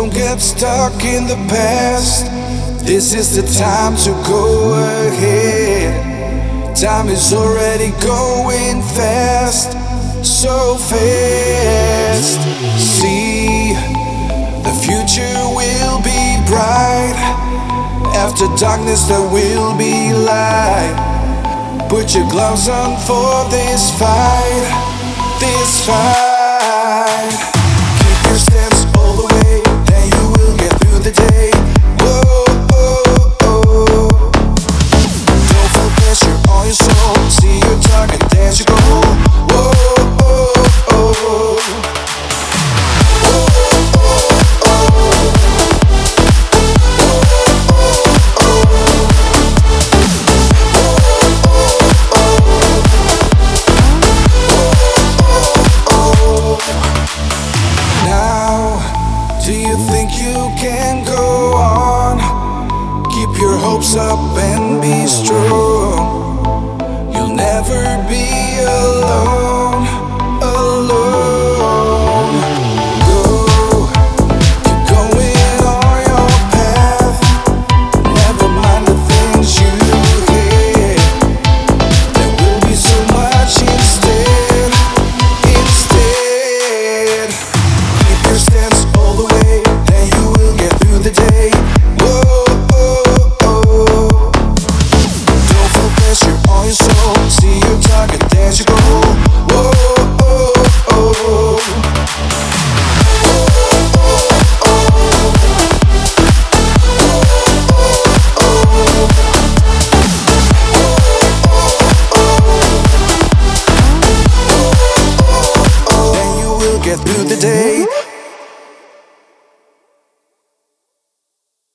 Don't get stuck in the past. This is the time to go ahead. Time is already going fast, so fast. See, the future will be bright. After darkness there will be light. Put your gloves on for this fight, this fight. Keep your stance all the way, then you will get through the day. Whoa, oh, oh. Don't feel pressure on your soul. See your target, there's your goal. Whoa, oh, oh. Do you think you can go on? Keep your hopes up and be strong. You'll never be alone, alone. Go, keep going on your path. Never mind the things you hate. There will be so much instead. Keep your stance all the way, then you will get through the day. Whoa, oh, oh. Don't feel pressure on your soul. See your target, there's your goal. Whoa, oh, oh. Then you will get through the day.